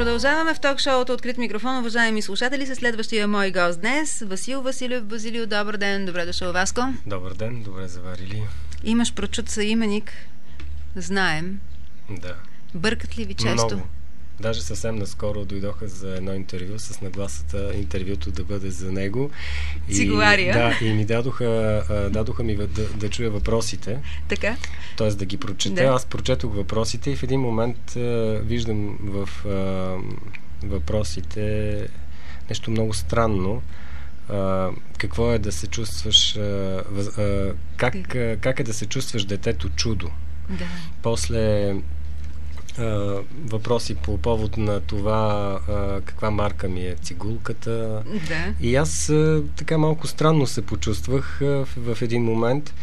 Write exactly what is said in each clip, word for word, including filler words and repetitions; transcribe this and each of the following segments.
Продължаваме в ток-шоуто Открит микрофон, уважаеми слушатели, със следващия мой гост днес, Васил Василев. Базилио, добър ден, добре дошъл, Васко. Добър ден, добре заварили. Имаш прочут съименик, знаем. Да. Бъркат ли ви често? Много. Даже съвсем наскоро дойдоха за едно интервю с нагласата интервюто да бъде за него. Цигулария. Да, и ми дадоха, дадоха ми да, да чуя въпросите. Така. Тоест да ги прочета. Да. Аз прочетох въпросите и в един момент а, виждам в а, въпросите нещо много странно. А, какво е да се чувстваш... А, а, как, а, как е да се чувстваш детето чудо? Да. После... Uh, въпроси по повод на това uh, каква марка ми е цигулката. Да. И аз uh, така малко странно се почувствах uh, в, в един момент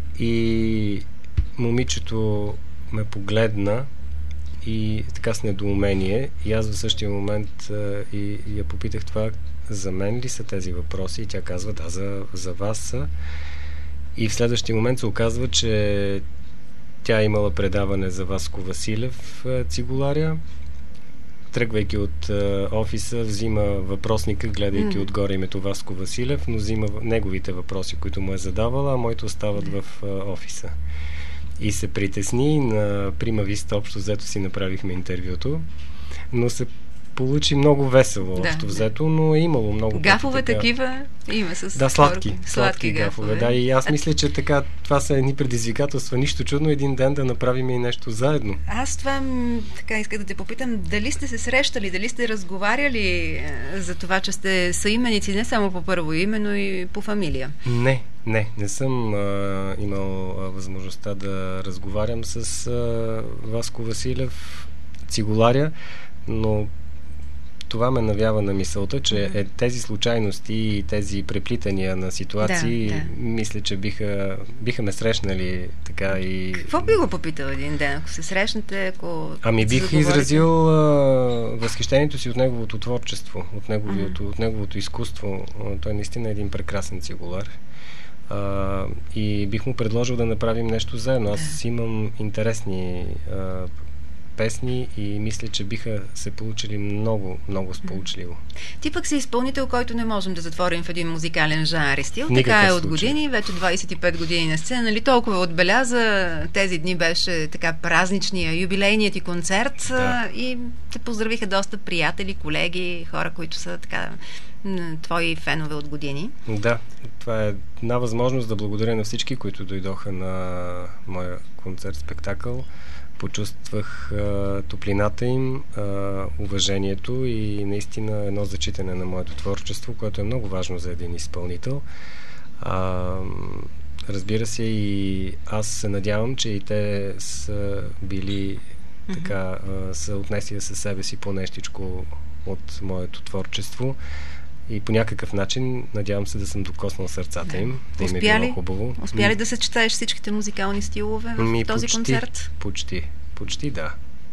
и момичето ме погледна и така с недоумение и аз в същия момент uh, и, и я попитах това за мен ли са тези въпроси и тя казва да, за, за вас са. И в следващия момент се оказва, че тя е имала предаване за Васко Василев, цигуларя. Тръгвайки от е, офиса, взима въпросника, гледайки mm. отгоре името Васко Василев, но взима неговите въпроси, които му е задавала, а моите остават mm. в е, офиса. И се притесни, на Прима Виста общо взето си направихме интервюто, но се получи много весело, да, общо взето, но е имало много гафове така... такива има с... Да, сладки, сладки, сладки гафове. гафове. Да, и аз мисля, че така, това са едни предизвикателства. Нищо чудно един ден да направим и нещо заедно. Аз това така исках да те попитам, дали сте се срещали, дали сте разговаряли за това, че сте съименици не само по първо име, но и по фамилия? Не, не, не съм а, имал а, възможността да разговарям с а, Васко Василев, цигуларя, но това ме навява на мисълта, че mm-hmm. е, тези случайности и тези преплитания на ситуации, да, да. мисля, че биха, биха ме срещнали така и... Какво би го попитал един ден, ако се срещнете, ако... Ами бих заговорите? изразил а, възхищението си от неговото творчество, от неговото, mm-hmm. от неговото изкуство. Той наистина е един прекрасен цигулар. А, и бих му предложил да направим нещо заедно. Аз имам интересни а, песни и мисля, че биха се получили много, много сполучливо. Ти пък си изпълнител, който не можем да затворим в един музикален жанр и стил. Никакъв така е от случай. години, вече двадесет и пет години на сцена. Нали толкова отбеляза, тези дни беше така празничния, юбилейният ти концерт, да. И те поздравиха доста приятели, колеги, хора, които са така твои фенове от години. Да, това е една възможност да благодаря на всички, които дойдоха на моя концерт-спектакъл. Почувствах а, топлината им, а, уважението и наистина едно зачитане на моето творчество, което е много важно за един изпълнител. А, разбира се, и аз се надявам, че и те са били mm-hmm. така, а, са отнесли със себе си по нещичко от моето творчество. И по някакъв начин, надявам се да съм докоснал сърцата им, да им е било хубаво. Успя ли да съчетаеш всичките музикални стилове в Ми, този почти, концерт? Почти, почти да.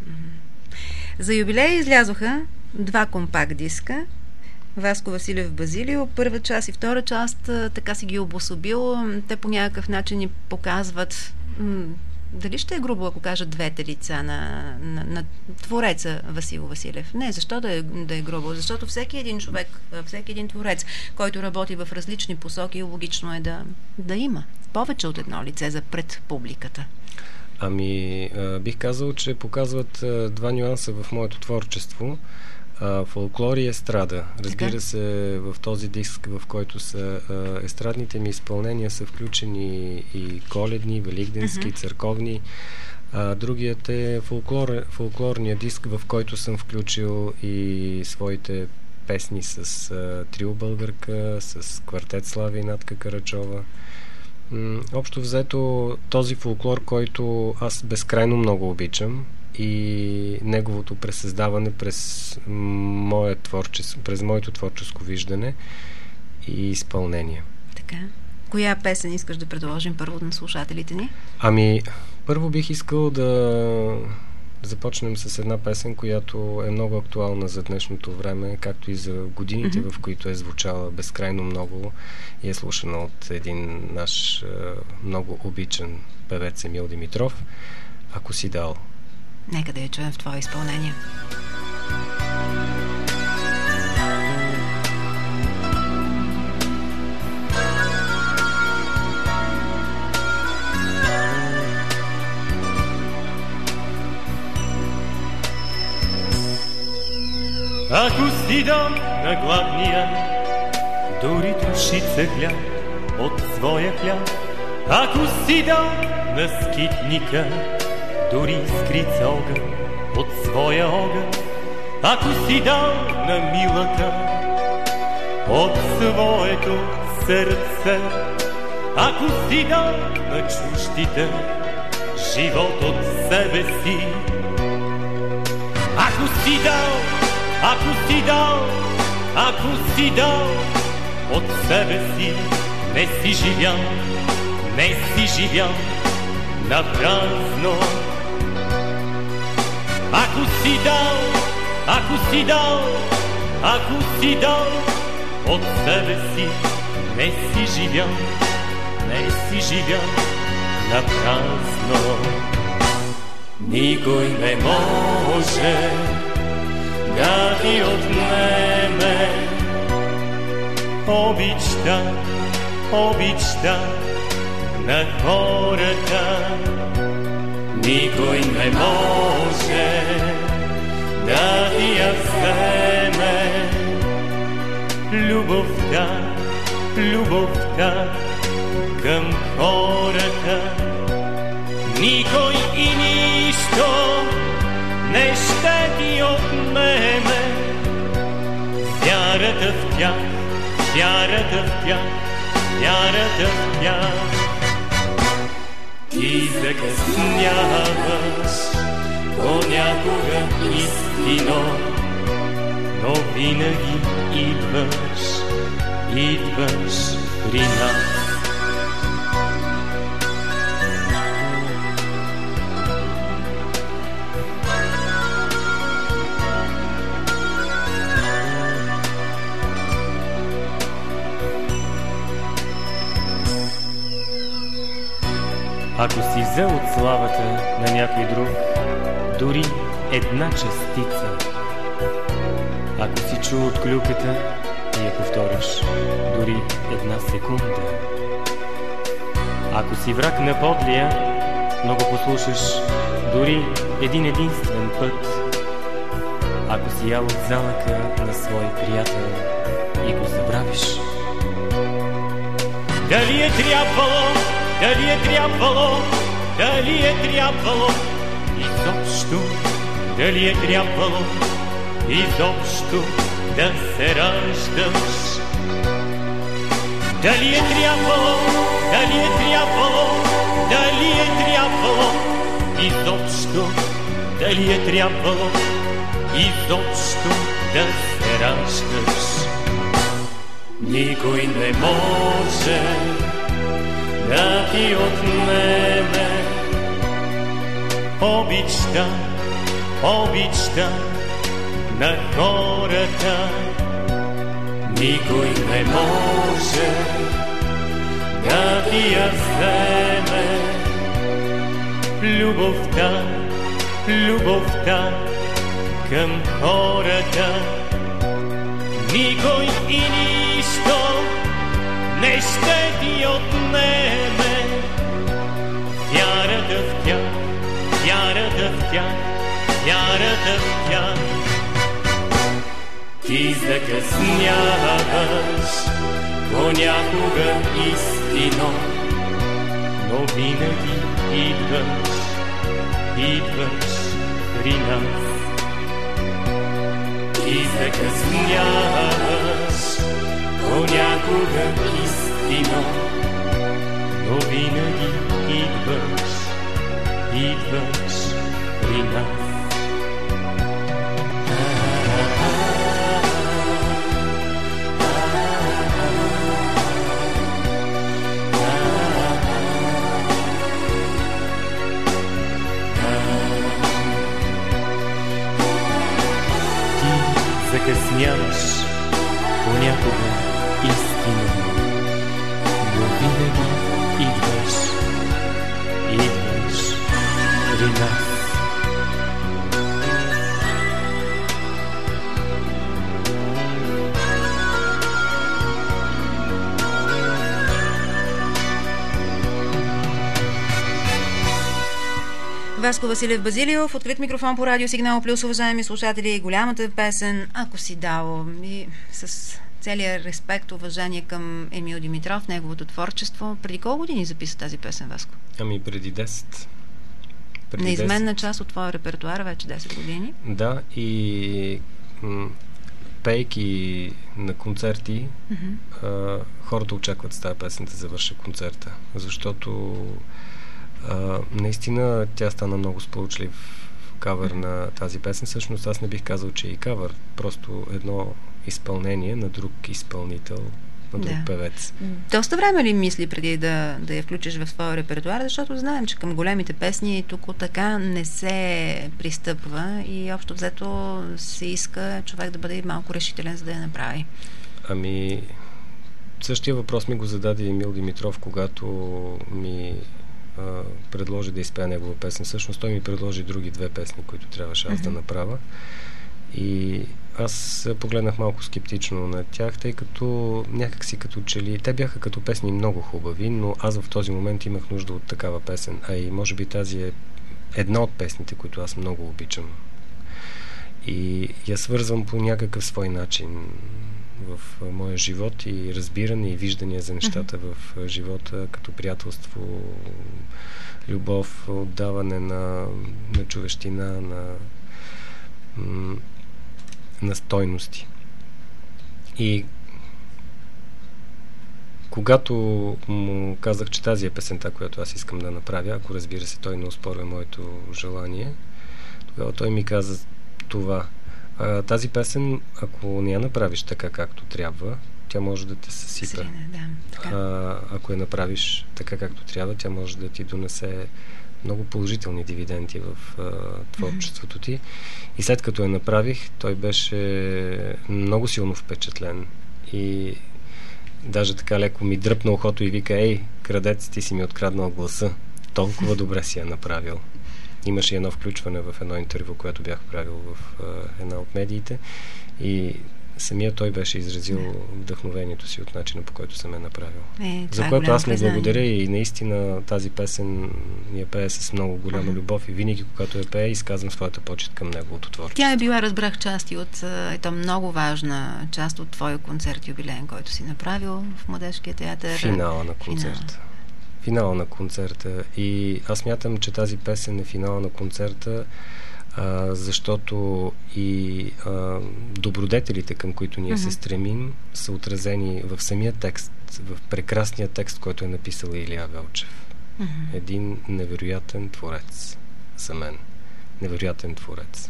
За юбилей излязоха два компакт диска. Васко Василев, Базилио. Първа част и втора част, така си ги обособил. Те по някакъв начин ни показват... Дали ще е грубо, ако кажа двете лица на, на, на твореца Васил Василев? Не, защо да е, да е грубо? Защото всеки един човек, всеки един творец, който работи в различни посоки, логично е да, да има повече от едно лице за пред публиката. Ами, бих казал, че показват два нюанса в моето творчество. Фолклор и естрада. Разбира така? се, в този диск, в който са естрадните ми изпълнения, са включени и коледни, великденски, uh-huh. църковни. А, другият е фолклор, фолклорния диск, в който съм включил и своите песни с а, трио Българка, с квартет Слави и Натка Карачова. М- общо взето този фолклор, който аз безкрайно много обичам, и неговото пресъздаване през, мое творчес... през моето творческо виждане и изпълнение. Така. Коя песен искаш да предложим първо на слушателите ни? Ами, първо бих искал да започнем с една песен, която е много актуална за днешното време, както и за годините, mm-hmm. в които е звучала безкрайно много и е слушана от един наш много обичан певец Емил Димитров. Ако си дал. Нека да я чуем в твое изпълнение. Ако си дам на гладния дори трошица хляб от своя хляб, ако си дам на скитника дори скрица огън от своя огън, ако си дам на милата от своето сърце, ако си дам на чуждите живот от себе си, ако си дал, ако си дал, ако си дал от себе си, не си живял, не си живял на празно. Ако си дал, ако си дал, ако си дал от себе си, не си живял, не си живял на празно. Никой не може да ти отнеме обичта, обичта на хората. Никой не може да ти я вземе любовта, любовта към хората. Никой и нищо не ще ти отнеме вярата в тях, вярата в тях, вярата в тях. Ти закъсняваш понякога истино, но винаги идваш, идваш при нас. Ако си взел от славата на някой друг дори една частица, ако си чул от клюката и я повториш дори една секунда, ако си враг на подлия, но го послушаш дори един единствен път, ако си ял от залъка на свой приятел и го забравиш, дали е трябвало, дали е трябвало, дали е трябвало изобщо, дали е трябвало изобщо да се раждаш? Дали е трябвало, дали е трябвало, дали е трябвало изобщо, дали е трябвало изобщо да се раждаш? Никой не може да ти отнеме обичта, обичта на хората. Никой не може да ти я вземе любовта, любовта към хората. Никой и нищо не ще ти отнеме вярата в тях, вярата в тях, вярата в тях. Ти закъсняваш понякога истино, но винаги идваш, идваш при нас. Ти закъсняваш понякога истино, но винаги идваш, идваш при нас. Закъсняваш понякога истина, но винаги идваш, идваш при нас. Васко Василев Базилиов, открит микрофон по радио Сигнал Плюс, уважаеми слушатели, голямата песен "Ако си дал", и с целия респект, уважение към Емил Димитров, неговото творчество. Преди колко години записа тази песен, Васко? Ами преди десет. Преди Неизменна десет. Част от твоя репертуар, вече десет години. Да, и м- пейки на концерти, mm-hmm. а, хората очакват с тази песен да завърша концерта, защото а, наистина тя стана много сполучлив кавър mm-hmm. на тази песен. Всъщност аз не бих казал, че е и кавър, просто едно изпълнение на друг изпълнител, на друг да. певец. Доста време ли мисли преди да, да я включиш в своя репертуар, защото знаем, че към големите песни тук така не се пристъпва и общо взето се иска човек да бъде малко решителен, за да я направи. Ами, същия въпрос ми го зададе Емил Димитров, когато ми а, предложи да изпея негова песен. Всъщност той ми предложи други две песни, които трябваше аз mm-hmm. да направя. И аз погледнах малко скептично на тях, тъй като някак си като че ли... Те бяха като песни много хубави, но аз в този момент имах нужда от такава песен. А и може би тази е една от песните, които аз много обичам. И я свързвам по някакъв свой начин в моя живот и разбиране и виждания за нещата mm-hmm. в живота, като приятелство, любов, отдаване на, на човещина, на... М- на стойности. И когато му казах, че тази е песента, която аз искам да направя, ако разбира се той не оспорва моето желание, тогава той ми каза това. А, тази песен, ако не я направиш така както трябва, тя може да те съсипе. Да, а, ако я направиш така както трябва, тя може да ти донесе много положителни дивиденти в а, творчеството ти. И след като я направих, той беше много силно впечатлен. И даже така леко ми дръпна ухото и вика: "Ей, крадец, ти си ми откраднал гласа. Толкова добре си я направил." Имаше едно включване в едно интервю, което бях правил в а, една от медиите. И самия той беше изразил yeah. вдъхновението си от начина, по който съм я направил. Е, за което аз му благодаря и наистина тази песен я пее с много голяма uh-huh. любов и винаги, когато я пее, изказвам своята почет към неговото творчество. Тя е била, разбрах, части от ето много важна част от твоя концерт юбилеен, който си направил в Младежкия театър. Финала на концерта. Финала. Финала на концерта. И аз мятам, че тази песен е финала на концерта, А, защото и а, добродетелите, към които ние mm-hmm. се стремим, са отразени в самия текст, в прекрасния текст, който е написал Илия Велчев. Mm-hmm. Един невероятен творец за мен. Невероятен творец.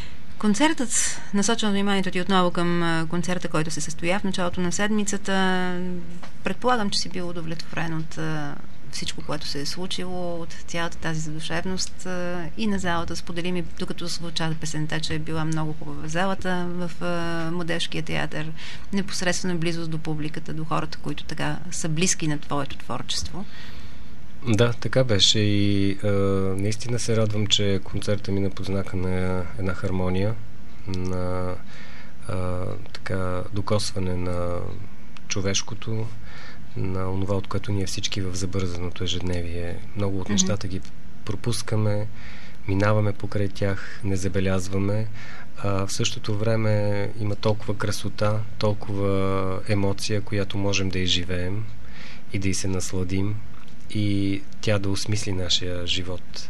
Концертът, насочвам вниманието ти отново към концерта, който се състоя в началото на седмицата. Предполагам, че си бил удовлетворен от всичко, което се е случило, от цялата тази задушевност и на залата. Сподели ми, докато звуча песента, че е била много хубава залата в Младежкия театър, непосредствена близост до публиката, до хората, които така са близки на твоето творчество. Да, така беше и а, наистина се радвам, че концерта мина под знака на една хармония, на а, така докосване на човешкото, на онова, от което ние всички в забързаното ежедневие. Много от нещата ги пропускаме, минаваме покрай тях, не забелязваме. А в същото време има толкова красота, толкова емоция, която можем да изживеем и да й се насладим и тя да осмисли нашия живот.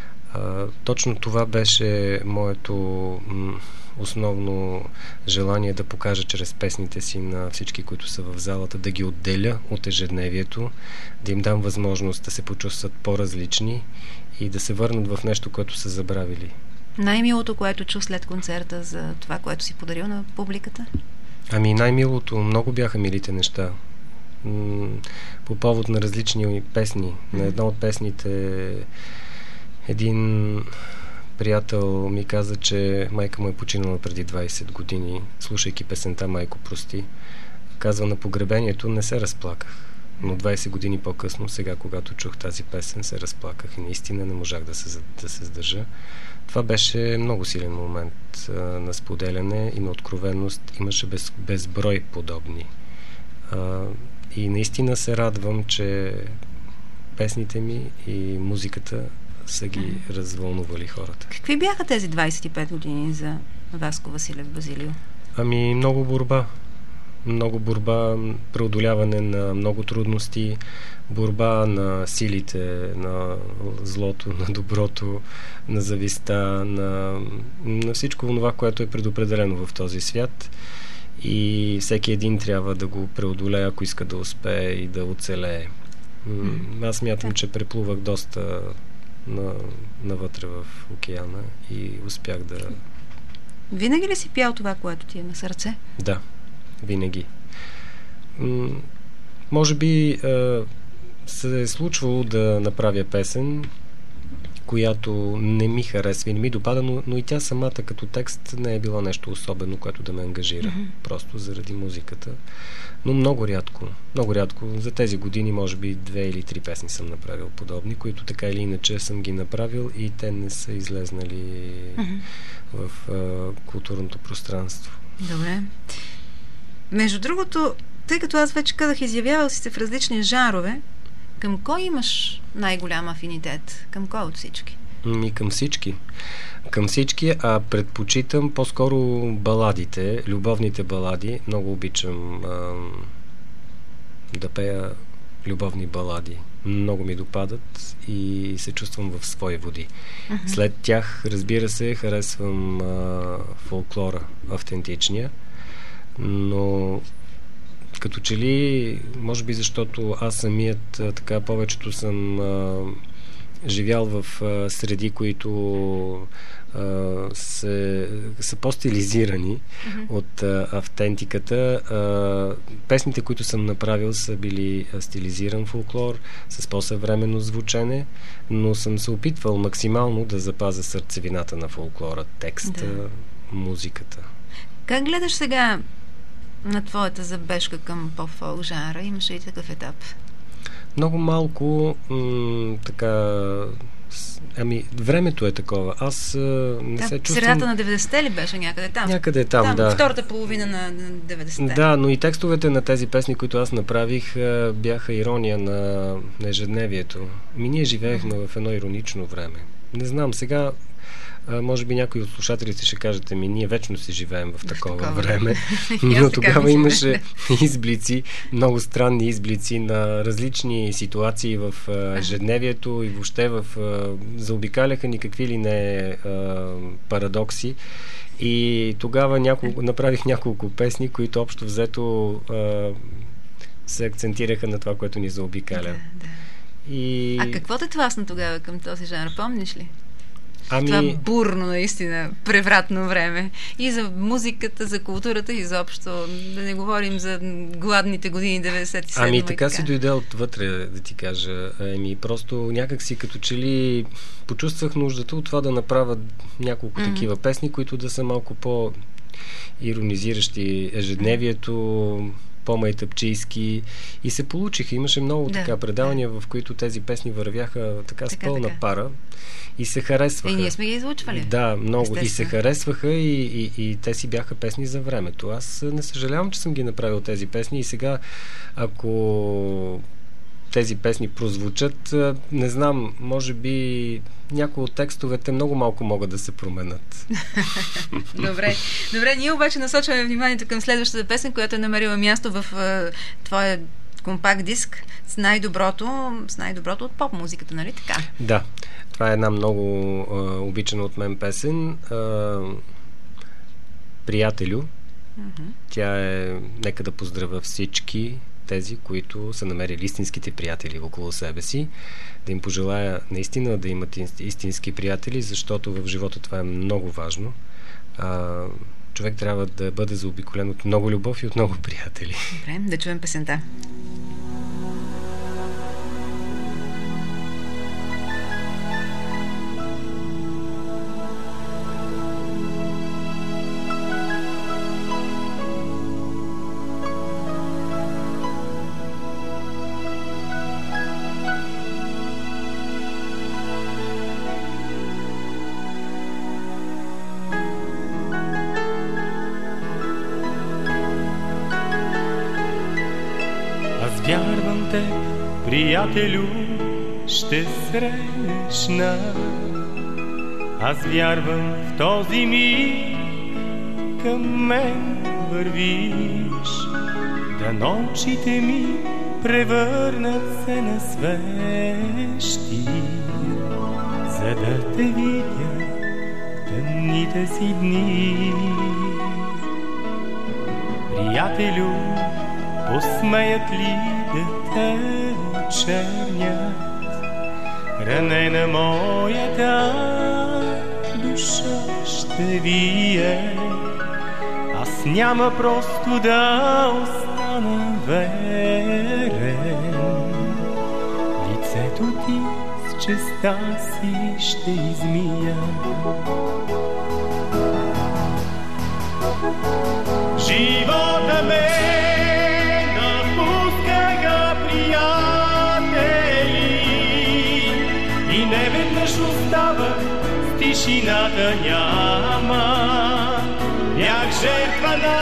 А, точно това беше моето м- основно желание да покажа чрез песните си на всички, които са в залата, да ги отделя от ежедневието, да им дам възможност да се почувстват по-различни и да се върнат в нещо, което са забравили. Най-милото, което чу след концерта за това, което си подарил на публиката? Ами най-милото, много бяха милите неща. По повод на различни песни. На една от песните един приятел ми каза, че майка му е починала преди двайсет години, слушайки песента "Майко, прости". Казва: на погребението не се разплаках, но двайсет години по-късно, сега когато чух тази песен, се разплаках и наистина не можах да се, да се сдържа. Това беше много силен момент а, на споделяне и на откровеност. Имаше без, безброй подобни. А, и наистина се радвам, че песните ми и музиката са ги mm-hmm. развълнували хората. Какви бяха тези двайсет и пет години за Васко Василев Базилио? Ами много борба. Много борба, преодоляване на много трудности, борба на силите, на злото, на доброто, на завистта, на, на всичко това, което е предопределено в този свят. И всеки един трябва да го преодолее, ако иска да успее и да оцелее. Mm. Аз мятам, че преплувах доста на, навътре в океана и успях да... Винаги ли си пял това, което ти е на сърце? Да, винаги. М- може би е, се е случвало да направя песен, която не ми харесва и не ми допада, но, но и тя самата като текст не е било нещо особено, което да ме ангажира. Mm-hmm. Просто заради музиката. Но много рядко. Много рядко. За тези години може би две или три песни съм направил подобни, които така или иначе съм ги направил и те не са излезнали mm-hmm. в а, културното пространство. Добре. Между другото, тъй като аз вече казах, изявявал си се в различни жанрове, към кой имаш най-голям афинитет? Към кой от всички? Ми към всички. Към всички, а предпочитам по-скоро баладите, любовните балади. Много обичам а, да пея любовни балади. Много ми допадат и се чувствам в свои води. Uh-huh. След тях, разбира се, харесвам а, фолклора, автентичния, но като че ли, може би защото аз самият а, така повечето съм а, живял в а, среди, които а, се, са по-стилизирани mm-hmm. от а, автентиката. А, песните, които съм направил, са били а, стилизиран фолклор с по-съвременно звучене, но съм се опитвал максимално да запазя сърцевината на фолклора, текста, да. Музиката. Как гледаш сега на твоята забежка към поп-фолк жанра? Имаше и такъв етап? Много малко м- така... Ами, времето е такова. Аз а, не да, се чувствам... Средата на деветдесетте ли беше някъде там? Някъде там, там да. Втората половина на деветдесетте. Да, но и текстовете на тези песни, които аз направих, бяха ирония на, на ежедневието. Ми ние живеехме mm-hmm. в едно иронично време. Не знам, сега може би някои от слушателите ще кажете ми, ние вечно си живеем в такова, такова време, но тогава имаше изблици, много странни изблици на различни ситуации в ежедневието и въобще в заобикаляха никакви ли не парадокси. И тогава няколко, направих няколко песни, които общо взето а, се акцентираха на това, което ни заобикаля. Да, да. И... А какво те тласна тогава към този жанр, помниш ли? Ами... Това бурно, наистина, превратно време. И за музиката, за културата изобщо. Да не говорим за гладните години деветдесет и седма. Ами така, така си дойде отвътре, да ти кажа. Ами просто някак си като че ли почувствах нуждата от това да направя няколко mm-hmm. такива песни, които да са малко по-иронизиращи ежедневието, по-майтъпчийски и се получиха. Имаше много да, така предавания, да. В които тези песни вървяха така, така с пълна така. Пара и се харесваха. И ние сме ги излучвали. Да, много. Естествено. И се харесваха и, и, и те си бяха песни за времето. Аз не съжалявам, че съм ги направил тези песни и сега, ако тези песни прозвучат, не знам, може би някои от текстовете много малко могат да се променят. Добре. Добре, ние обаче насочваме вниманието към следващата песен, която е намерила място в uh, твоя компакт диск с най-доброто, с най-доброто от поп-музиката, нали така? Да. Това е една много uh, обичана от мен песен. Uh, Приятелю. Uh-huh. Тя е... Нека да поздравя всички тези, които са намерили истинските приятели около себе си, да им пожелая наистина да имат истински приятели, защото в живота това е много важно. А, човек трябва да бъде заобиколен от много любов и от много приятели. Добре, да чуем песента. Вярвам те, приятелю, ще срещна. Аз вярвам в този миг, към мен вървиш, да нощите ми превърнат се на свещи, за да те видя тъмните си дни. Приятелю, посмеят ли да те очернят? Ранена моята душа ще вие. Аз няма просто да остана верен. Лицето ти с честа си ще измия. Живота ме напускаха приятели и неведнъж оставах с тишината няма. Бях жертва на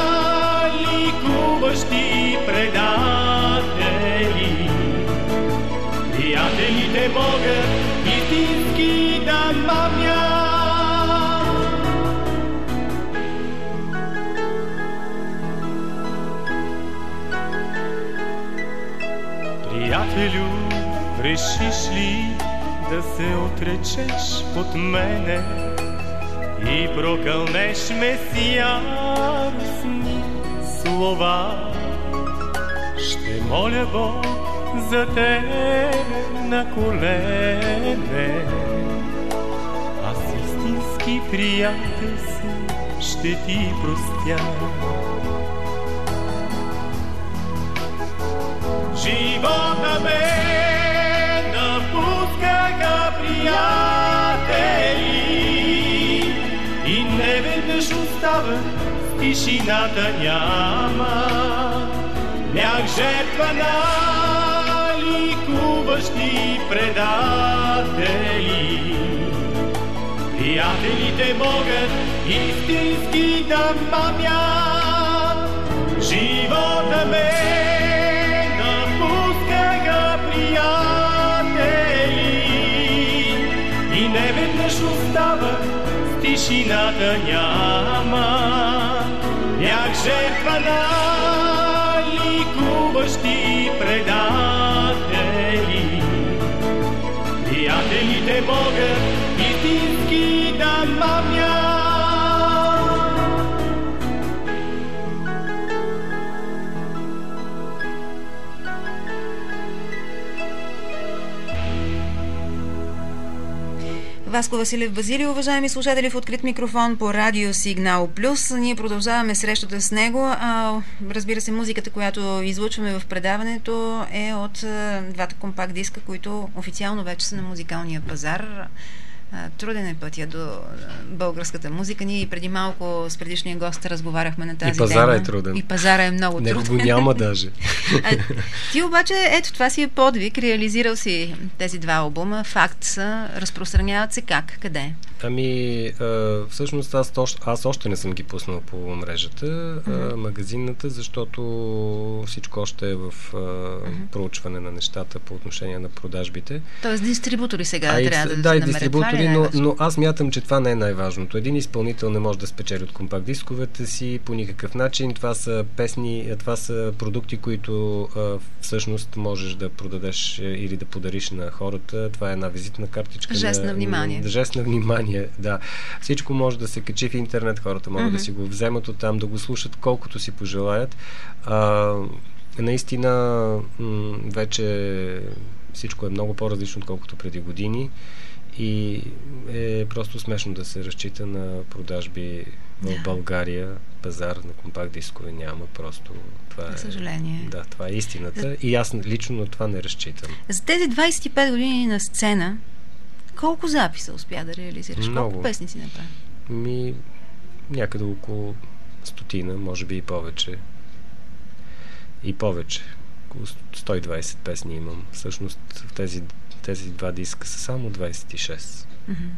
ликуващи предатели. Приятелите могат истински да мамят. Приятелю, решиш ли да се отречеш от мене и прокълнеш ме с яростни слова? Ще моля Бог за тебе на колене. Аз истински приятел си ще ти простя. Живота ме напускаха приятели и неведнъж оставах с тишината няма. Бях жертва на ликуващи предатели. Приятелите могат истински да мамят. Живота ме напускаха приятели и неведнъж оставах с тишината няма. Бях жертва на ликуващи предатели. Приятелите могат истински да мамят. Васко Василев Базилио, уважаеми слушатели, в открит микрофон по Радио Сигнал Плюс. Ние продължаваме срещата с него. А, разбира се, музиката, която излъчваме в предаването, е от а, двата компакт диска, които официално вече са на музикалния пазар. А, труден е пътя до а, българската музика. Ние и преди малко с предишния гост разговаряхме на тази тема. И пазара тема. е труден. И пазара е много Него труден. го няма даже. А, ти обаче, ето, това си е подвиг. Реализирал си тези два албума. Факт са. Разпространяват се как? Къде? Ами, а, всъщност аз, аз още не съм ги пуснал по мрежата, mm-hmm. а, магазинната, защото всичко още е в а, mm-hmm. проучване на нещата по отношение на продажбите. Тоест дистрибутори сега а трябва да, да да се намерят. Дистрибутори, но, но аз мятам, че това не е най-важното. Един изпълнител не може да спечели от компакт дисковете си по никакъв начин. Това са песни, това са продукти, които а, всъщност можеш да продадеш или да подариш на хората. Това е една визитна картичка. Жест на внимание. На, жест на внимание. Да. Всичко може да се качи в интернет, хората могат mm-hmm. да си го вземат оттам, да го слушат колкото си пожелаят. А, наистина м- вече всичко е много по-различно, отколкото преди години и е просто смешно да се разчита на продажби в yeah. България. Пазар на компакт дискове няма, просто това За съжаление. Е, да, това е истината и аз лично на това не разчитам. За тези двайсет и пет години на сцена колко записа успя да реализираш? Много. Колко песни си направи? Ми, някъде около стотина, може би и повече. И повече. Около сто и двайсет песни имам. Всъщност в тези, тези два диска са само двайсет и шест. Mm-hmm.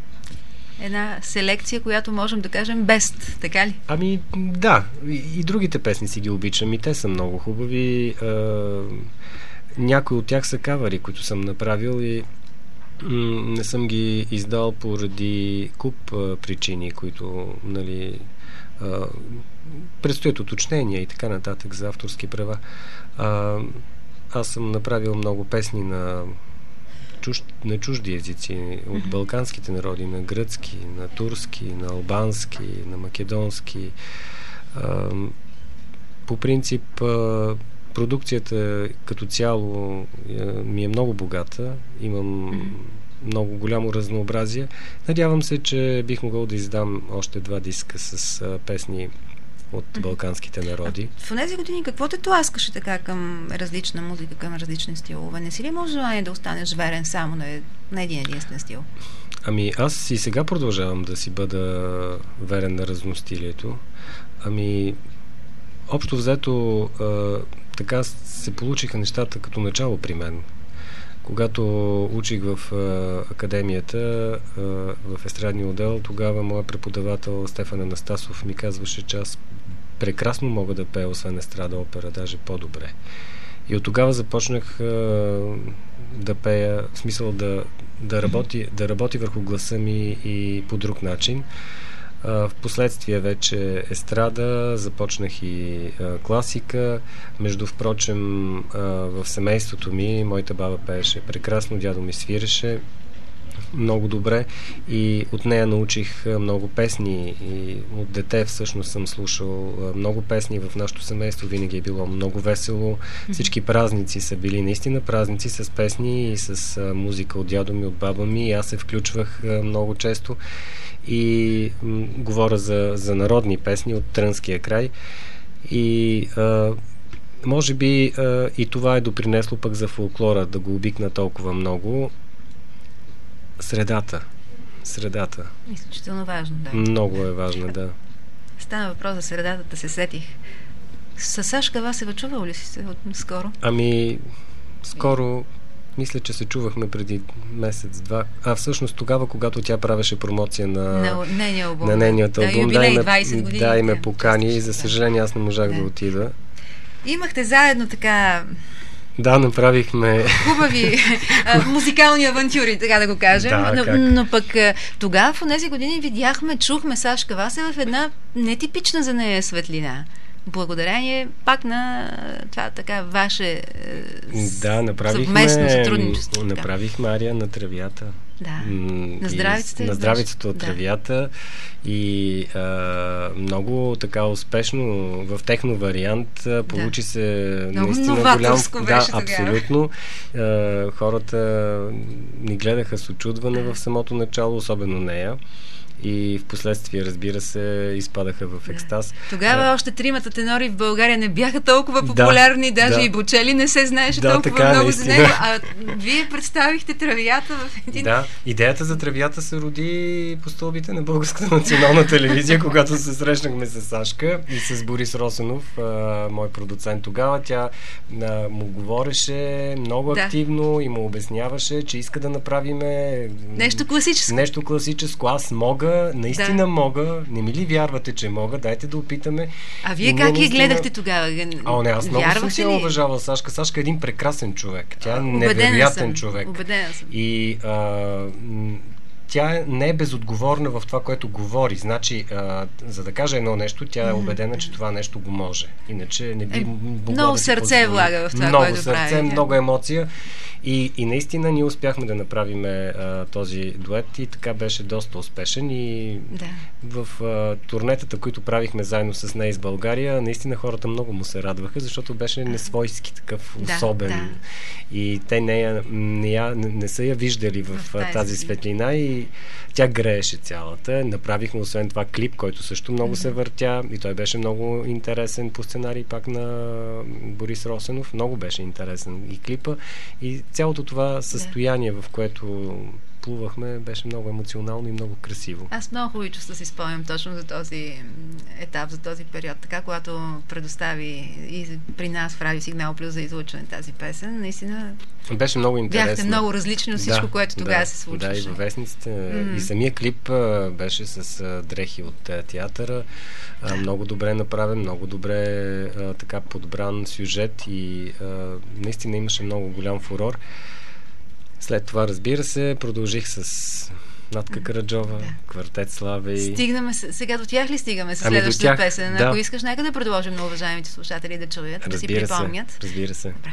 Една селекция, която можем да кажем бест, така ли? Ами, да. И, и другите песни си ги обичам. И те са много хубави. някои от тях са кавари, които съм направил и м- не съм ги издал поради куп а, причини, които, нали, а, предстоят уточнения и така нататък за авторски права. А, аз съм направил много песни на, чуж, на чужди езици, от mm-hmm. балканските народи, на гръцки, на турски, на албански, на македонски. А, по принцип, а, продукцията като цяло а, ми е много богата. Имам mm-hmm. много голямо разнообразие. Надявам се, че бих могъл да издам още два диска с а, песни от балканските народи. А в тези години какво те тласкаше така към различна музика, към различни стилове? Не си ли може желание да останеш верен само на, на един единствен стил? Ами аз и сега продължавам да си бъда верен на разностилието. Ами общо взето а, така се получиха нещата като начало при мен. Когато учих в а, академията, а, в естрадния отдел, тогава моят преподавател Стефан Анастасов ми казваше, че аз прекрасно мога да пея, освен естрада, опера, даже по-добре. И от тогава започнах а, да пея, в смисъл да, да, работи, да работи върху гласа ми и по друг начин. В последствие вече естрада, започнах и а, класика. Между впрочем, а, в семейството ми моята баба пееше прекрасно, дядо ми свиреше много добре и от нея научих много песни и от дете всъщност съм слушал много песни. В нашето семейство винаги е било много весело. Всички празници са били наистина празници с песни и с а, музика от дядо ми, от баба ми и аз се включвах а, много често. И м- говоря за, за народни песни от Трънския край и а, може би а, и това е допринесло пък за фолклора да го обикна толкова много. Средата. Средата. Изключително важно, да. Много е важно, да. Стана въпрос за средата, да се сетих. С Сашка Васева чувал ли си се от скоро? Ами, скоро мисля, че се чувахме преди месец-два. А всъщност тогава, когато тя правеше промоция на, на нейния албум. На нейният албум. Да, юбилей двайсет години. Да, и ме покани и за съжаление аз не можах да, да отида. Имахте заедно така... Да, направихме... Хубави а, музикални авантюри, така да го кажем. Да, но, но пък тогава в тези години видяхме, чухме Сашка Васева в една нетипична за нея светлина. Благодарение пак на това така ваше да, направихме, съвместно сътрудничество. Направихме ария на тревията. Да. На здравицата. На здравицата от да. Тревията и а, много така успешно в техно вариант да. Получи се много наистина голям... Да, абсолютно. А, хората ни гледаха с очудване в самото начало, особено нея. И в последствие, разбира се, изпадаха в екстаз. Тогава а, още тримата тенори в България не бяха толкова популярни, да, даже да. И Бочели не се знаеше да, толкова така, много наистина. За него, а вие представихте Травията в един... Да, идеята за Травията се роди по стълбите на Българската национална телевизия, когато се срещнахме с Сашка и с Борис Росенов, а, мой продуцент тогава. Тя а, му говореше много да. Активно и му обясняваше, че иска да направиме... Нещо класическо. Нещо класическо. Аз мога наистина да. Мога, не ми ли вярвате, че мога? Дайте да опитаме. А вие как наистина... я гледахте тогава? А, не, аз много съм си уважавал Сашка. Сашка е един прекрасен човек. Тя е невероятен съм. Човек. Убедена съм. И а, тя не е безотговорна в това, което говори. Значи, а, за да каже едно нещо, тя е убедена, че това нещо го може. Иначе не би могла много да сърце влага в това, много което сърце, прави. Много емоция. И, и наистина ние успяхме да направим а, този дует и така беше доста успешен и да. В а, турнетата, които правихме заедно с нея из България, наистина хората много му се радваха, защото беше несвойски такъв да, особен да. И те не, не, я, не, не са я виждали в, в тази, тази светлина и тя грееше цялата. Направихме освен това клип, който също много mm-hmm. се въртя и той беше много интересен по сценарий пак на Борис Росенов. Много беше интересен и клипа и цялото това състояние, в което изплувахме, беше много емоционално и много красиво. Аз много хубави чувства си спомням точно за този етап, за този период. Така, когато предостави и при нас в Радио Сигнал Плюс за излъчване тази песен, наистина беше много интересно. Бяхте много различни от всичко, да, което тогава да, се случваше. Да, и във вестниците. Mm-hmm. И самия клип а, беше с а, дрехи от а, театъра. А, много добре направен, много добре а, така подбран сюжет и а, наистина имаше много голям фурор. След това, разбира се, продължих с Натка Караджова, да. Квартет Славей. Стигнаме, сега до тях ли стигаме с ами следващата тях, песен? Да. Ако искаш, нека да продължим на уважаемите слушатели да чуят, разбира да си припомнят. Се, разбира се. Добре.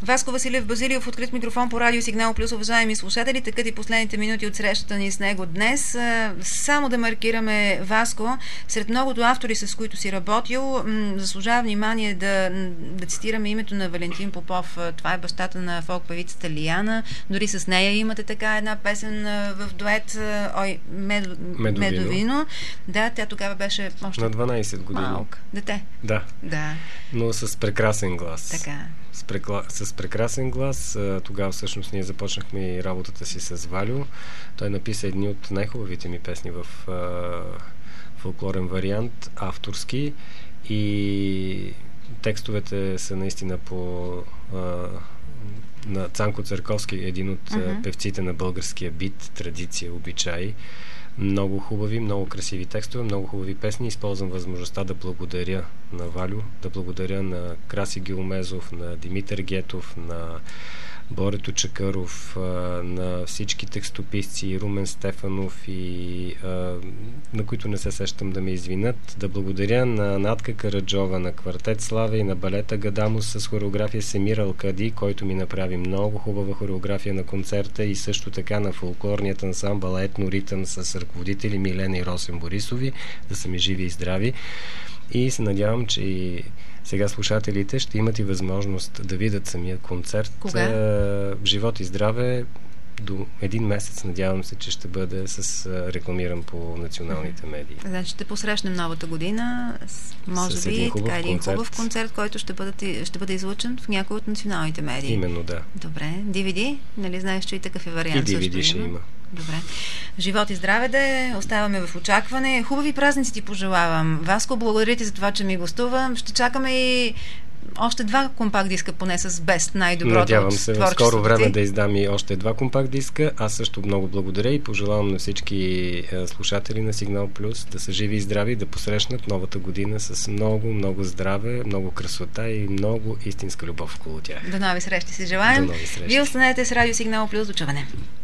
Васко Василев Базилиов, открит микрофон по Радио Сигнал Плюс, уважаеми слушатели, такът и последните минути от срещата ни с него днес. Само да маркираме Васко, сред многото автори, с които си работил, заслужава внимание да, да цитираме името на Валентин Попов. Това е бащата на фолк певицата Лияна. Дори с нея имате така една песен в дует, ой, Мед... Медовино. Медовино. Да, тя тогава беше още на дванайсет години. Малък дете. Да. Да. Но с прекрасен глас. Така. С, прекла... с прекрасен глас. Тогава всъщност ние започнахме и работата си с Валю. Той написа едни от най-хубавите ми песни в а, фолклорен вариант, авторски, и текстовете са наистина по а, на Цанко Църковски, един от uh-huh. певците на българския бит, традиция, обичай. Много хубави, много красиви текстове, много хубави песни. Използвам възможността да благодаря на Валю, да благодаря на Краси Гилмезов, на Димитър Гетов, на Борето Чакъров, на всички текстописци, Румен Стефанов, и а, на които не се сещам да ме извинят. Да благодаря на Натка Караджова, на Квартет Славе и на балета Гадамус с хореография Семир Алкади, който ми направи много хубава хореография на концерта, и също така на фолклорният ансамбъл Етно Ритъм с ръководители Милена и Росен Борисови. Да са ми живи и здрави. И се надявам, че и сега слушателите ще имат и възможност да видят самия концерт. Кога? Живот и здраве. До един месец, надявам се, че ще бъде с рекламиран по националните медии. Значи ще посрещнем новата година, може с би, един хубав, така, един концерт. хубав концерт, който ще бъде, ще бъде излъчен в някои от националните медии. Именно, да. Добре. ди ви ди? Нали знаеш, че и такъв е вариант? И ди ви ди ще има. има. Добре. Живот и здраве да е. Оставаме в очакване. Хубави празници ти пожелавам. Васко, благодаря ти за това, че ми гостува. Ще чакаме и още два компакт диска, поне с Бест, най-доброто. Надявам се в скоро време ти. да издам и още два компакт диска. Аз също много благодаря и пожелавам на всички слушатели на Сигнал Плюс да са живи и здрави, да посрещнат новата година с много, много здраве, много красота и много истинска любов около тях. До нови срещи си желаем. До нови срещи. Вие останете с Радио Сигнал Плюс. До чуване.